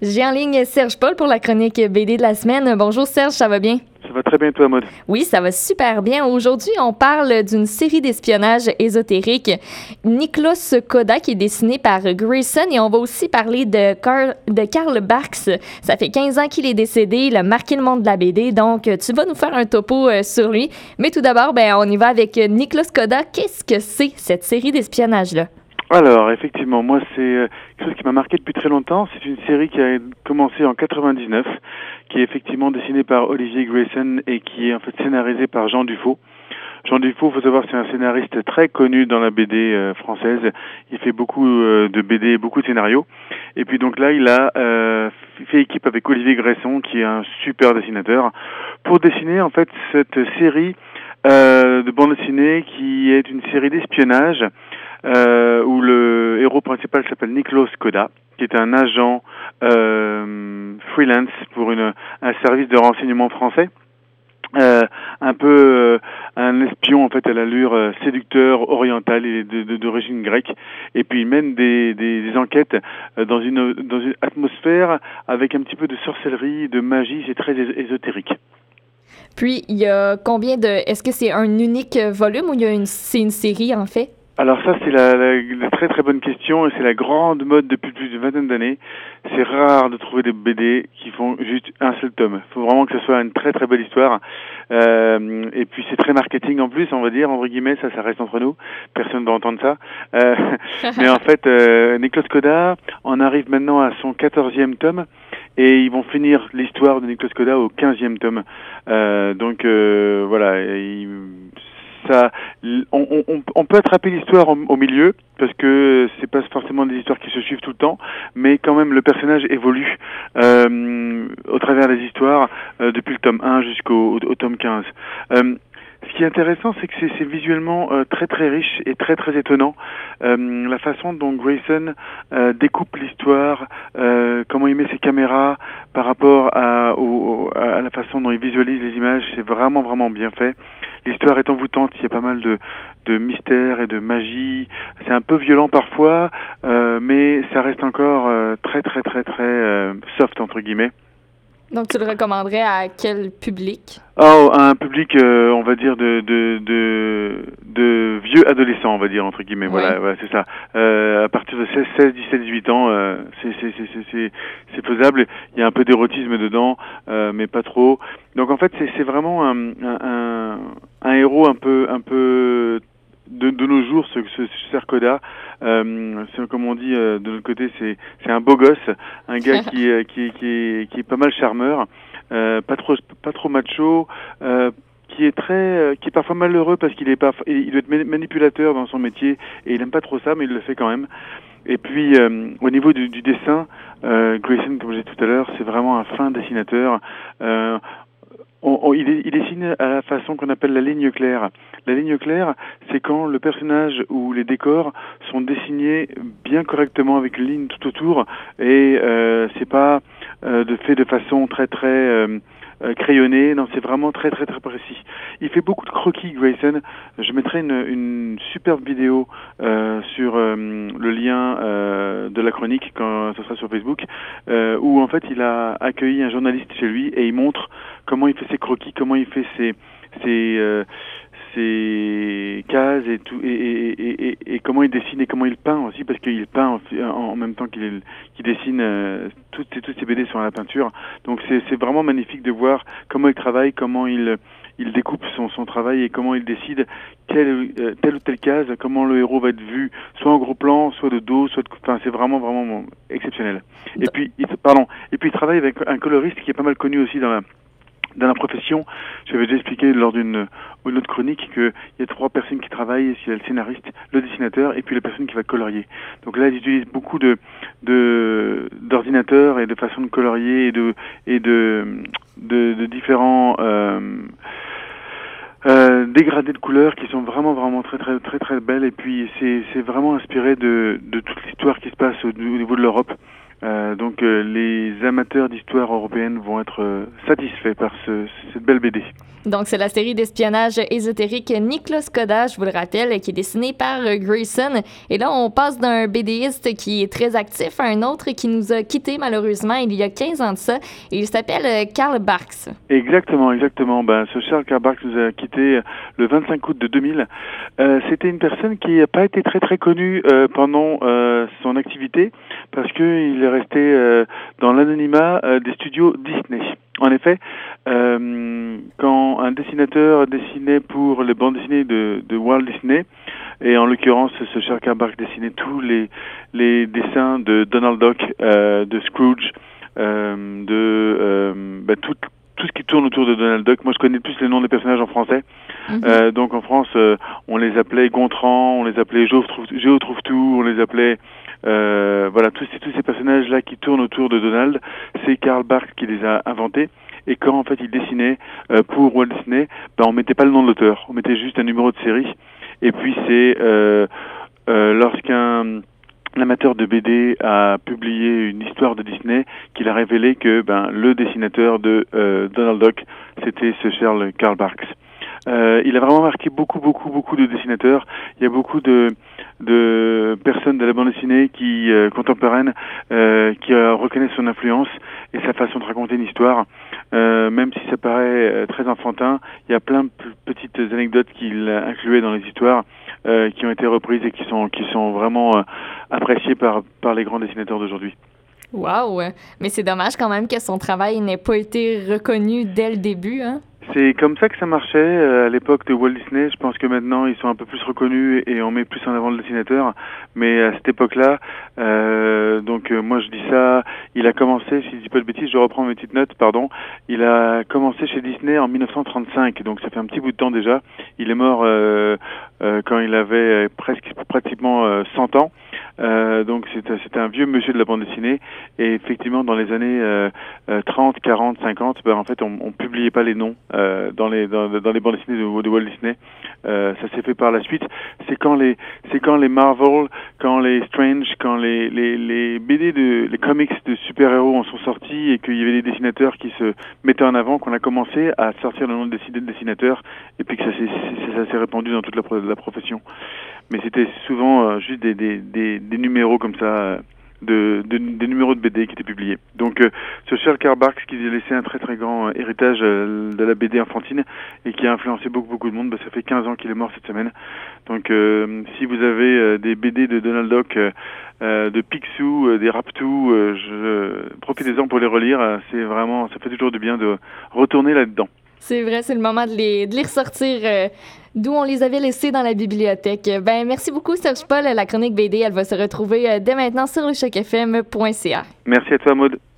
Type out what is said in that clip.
J'ai en ligne Serge Paul pour la chronique BD de la semaine. Bonjour Serge, ça va bien? Ça va très bien, toi, Maud? Oui, ça va super bien. Aujourd'hui, on parle d'une série d'espionnage ésotérique, Nikolaus Koda, qui est dessiné par Grayson, et on va aussi parler de Karl Barks. Ça fait 15 ans qu'il est décédé, il a marqué le monde de la BD, donc tu vas nous faire un topo sur lui. Mais tout d'abord, on y va avec Nikolaus Koda. Qu'est-ce que c'est, cette série d'espionnage-là? Alors, effectivement, moi, c'est quelque chose qui m'a marqué depuis très longtemps. C'est une série qui a commencé en 99, qui est effectivement dessinée par Olivier Grayson et qui est en fait scénarisée par Jean Dufaux. Jean Dufaux, faut savoir, c'est un scénariste très connu dans la BD française. Il fait beaucoup de BD, beaucoup de scénarios. Et puis donc là, il a fait équipe avec Olivier Grayson, qui est un super dessinateur, pour dessiner en fait cette série de bande dessinée qui est une série d'espionnage où le héros principal s'appelle Nikolaus Koda, qui est un agent freelance pour un service de renseignement français. Un peu un espion en fait à l'allure séducteur oriental et d'origine grecque, et puis il mène des enquêtes dans une atmosphère avec un petit peu de sorcellerie, de magie. C'est très ésotérique. Puis, il y a combien de... Est-ce que c'est un unique volume ou c'est une série, en fait? Alors ça, c'est la très très bonne question, et c'est la grande mode depuis plus d'une vingtaine d'années. C'est rare de trouver des BD qui font juste un seul tome. Il faut vraiment que ce soit une très très belle histoire. Et puis c'est très marketing en plus, on va dire, entre guillemets, ça reste entre nous. Personne ne va entendre ça. Mais en fait, Nikolaus Koda en arrive maintenant à son 14e tome. Et ils vont finir l'histoire de Nikolaus Koda au 15e tome. Donc voilà, ça, on peut attraper l'histoire au milieu, parce que c'est pas forcément des histoires qui se suivent tout le temps, mais quand même le personnage évolue au travers des histoires depuis le tome 1 jusqu'au tome 15. Ce qui est intéressant, c'est que c'est visuellement très très riche et très très étonnant. La façon dont Grayson découpe l'histoire, comment il met ses caméras par rapport à la façon dont il visualise les images, c'est vraiment vraiment bien fait. L'histoire est envoûtante, il y a pas mal de mystère et de magie. C'est un peu violent parfois, mais ça reste encore très très très très soft entre guillemets. Donc, tu le recommanderais à quel public? Oh, à un public, on va dire de vieux adolescents, on va dire entre guillemets. Ouais. Voilà, c'est ça. À partir de 16, 17, 18 ans, c'est faisable. Il y a un peu d'érotisme dedans, mais pas trop. Donc en fait, c'est vraiment un héros un peu de nos jours, ce cher Koda. C'est comme on dit de notre côté, c'est un beau gosse, un gars qui est pas mal charmeur, pas trop macho, qui est parfois malheureux parce il doit être manipulateur dans son métier, et il aime pas trop ça, mais il le fait quand même. Et puis au niveau du dessin, Grayson, comme j'ai dit tout à l'heure, c'est vraiment un fin dessinateur. Il dessine à la façon qu'on appelle la ligne claire. La ligne claire, c'est quand le personnage ou les décors sont dessinés bien correctement avec une ligne tout autour, et c'est pas fait de façon très très crayonnée. Non, c'est vraiment très très très précis. Il fait beaucoup de croquis, Grayson. Je mettrai une superbe vidéo sur le lien de la chronique quand ce sera sur Facebook, où en fait il a accueilli un journaliste chez lui et il montre comment il fait ses croquis, comment il fait ses cases et tout, et comment il dessine et comment il peint aussi, parce qu'il peint en même temps qu'il dessine. Toutes ces BD sont à la peinture, donc c'est vraiment magnifique de voir comment il travaille, comment il découpe son travail, et comment il décide telle ou telle case, comment le héros va être vu, soit en gros plan, soit de dos, enfin c'est vraiment vraiment exceptionnel. Et puis il travaille avec un coloriste qui est pas mal connu aussi dans la profession. J'avais déjà expliqué lors d'une autre chronique qu'il y a 3 personnes qui travaillent. Il y a le scénariste, le dessinateur, et puis la personne qui va colorier. Donc là, ils utilisent beaucoup d'ordinateurs et de façons de colorier et de différents dégradés de couleurs qui sont vraiment vraiment très très très très belles. Et puis c'est vraiment inspiré de toute l'histoire qui se passe au niveau de l'Europe. Donc les amateurs d'histoire européenne vont être satisfaits par cette belle BD. Donc, c'est la série d'espionnage ésotérique Niklos Koda, je vous le rappelle, qui est dessinée par Grayson. Et là, on passe d'un BDiste qui est très actif à un autre qui nous a quittés malheureusement il y a 15 ans de ça. Et il s'appelle Carl Barks. Exactement. Ce Charles Karl Barks nous a quittés le 25 août de 2000. C'était une personne qui n'a pas été très très connue pendant son activité parce qu'il est resté dans l'anonymat des studios Disney. En effet, quand un dessinateur dessinait pour les bandes dessinées de Walt Disney, et en l'occurrence, ce Charles Karl Barks dessinait tous les dessins de Donald Duck, de Scrooge, tout ce qui tourne autour de Donald Duck. Moi, je connais plus les noms des personnages en français. Donc en France, on les appelait Gontran, on les appelait Géo Trouve-Tout, on les appelait... tous ces personnages-là qui tournent autour de Donald, c'est Karl Barks qui les a inventés. Et quand en fait il dessinait pour Walt Disney, on mettait pas le nom de l'auteur, on mettait juste un numéro de série. Et puis c'est lorsqu'un amateur de BD a publié une histoire de Disney qu'il a révélé que le dessinateur de Donald Duck, c'était ce Charles Karl Barks. Il a vraiment marqué beaucoup de dessinateurs. Il y a beaucoup de personnes de la bande dessinée qui contemporaines qui reconnaissent son influence et sa façon de raconter une histoire. Même si ça paraît très enfantin, il y a plein de petites anecdotes qu'il incluait dans les histoires qui ont été reprises et qui sont vraiment appréciées par les grands dessinateurs d'aujourd'hui. Wow! Mais c'est dommage quand même que son travail n'ait pas été reconnu dès le début, hein? C'est comme ça que ça marchait à l'époque de Walt Disney. Je pense que maintenant ils sont un peu plus reconnus et on met plus en avant le dessinateur. Mais à cette époque-là, moi je dis ça, il a commencé, si je dis pas de bêtises, je reprends mes petites notes, pardon. Il a commencé chez Disney en 1935, donc ça fait un petit bout de temps déjà. Il est mort quand il avait pratiquement 100 ans. Donc c'était un vieux monsieur de la bande dessinée. Et effectivement, dans les années 30, 40, 50, en fait, on publiait pas les noms dans les bandes dessinées de Walt Disney. Ça s'est fait par la suite. C'est quand les Marvel, quand les Strange, quand les BD les comics de super-héros en sont sortis et qu'il y avait des dessinateurs qui se mettaient en avant, qu'on a commencé à sortir le nom de dessinateurs et puis que ça s'est répandu dans toute la profession. Mais c'était souvent juste des numéros comme ça, des numéros de BD qui étaient publiés. Donc ce Charles Karl Barks qui a laissé un très très grand héritage de la BD enfantine et qui a influencé beaucoup de monde, ça fait 15 ans qu'il est mort cette semaine. Donc si vous avez des BD de Donald Duck, de Picsou, des Raptou, profitez-en pour les relire, ça fait toujours du bien de retourner là-dedans. C'est vrai, c'est le moment de les ressortir d'où on les avait laissés dans la bibliothèque. Merci beaucoup, Serge Paul. La chronique BD, elle va se retrouver dès maintenant sur le chocfm.ca. Merci à toi, Maud.